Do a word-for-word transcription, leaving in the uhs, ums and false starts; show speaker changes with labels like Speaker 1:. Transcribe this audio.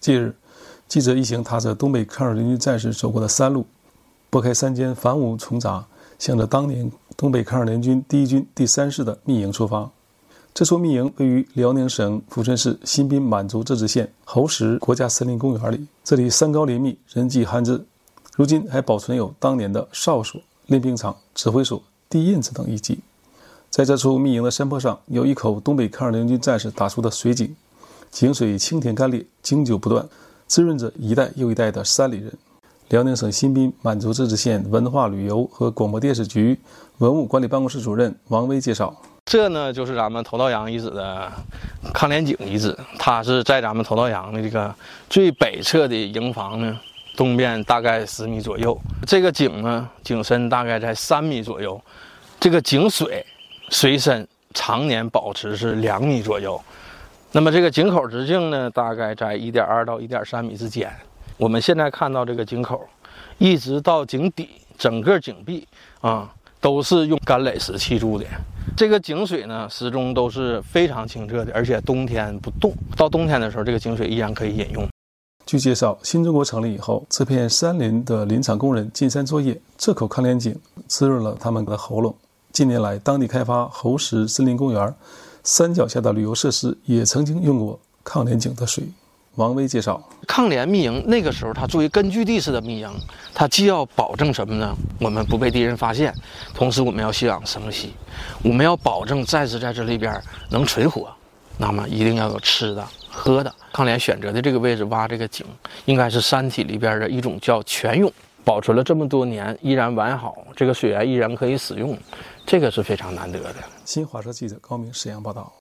Speaker 1: 近日，记者一行踏着东北抗日联军战士走过的山路，拨开山间繁芜丛杂，向着当年东北抗日联军第一军第三师的密营出发。这处密营位于辽宁省抚顺市新宾满族自治县侯石国家森林公园里，这里山高林密，人迹罕至，如今还保存有当年的哨所、练兵场、指挥所、地印子等遗迹。在这处密营的山坡上，有一口东北抗日联军战士打出的水井，井水清甜甘冽，经久不断，滋润着一代又一代的山里人。辽宁省新宾满族自治县文化旅游和广播电视局文物管理办公室主任王威介绍，
Speaker 2: 这呢就是咱们头道洋遗址的抗联井遗址，它是在咱们头道洋的这个最北侧的营房呢，东边大概十米左右。这个井呢，井深大概在三米左右，这个井水水深常年保持是两米左右。那么这个井口直径呢，大概在一点二到一点三米之间。我们现在看到这个井口，一直到井底，整个井壁啊，都是用干垒石砌筑的。这个井水呢，始终都是非常清澈的，而且冬天不冻。到冬天的时候，这个井水依然可以饮用。
Speaker 1: 据介绍，新中国成立以后，这片山林的林场工人进山作业，这口抗联井滋润了他们的喉咙。近年来，当地开发侯石森林公园，山脚下的旅游设施也曾经用过抗联井的水。王威介绍，
Speaker 2: 抗联密营那个时候，它作为根据地式的密营，它既要保证什么呢？我们不被敌人发现，同时我们要休养生息，我们要保证战士在这里边能存活，那么一定要有吃的、喝的。抗联选择的这个位置挖这个井，应该是山体里边的一种叫泉涌，保存了这么多年依然完好，这个水源依然可以使用，这个是非常难得的。
Speaker 1: 新华社记者高明沈阳报道。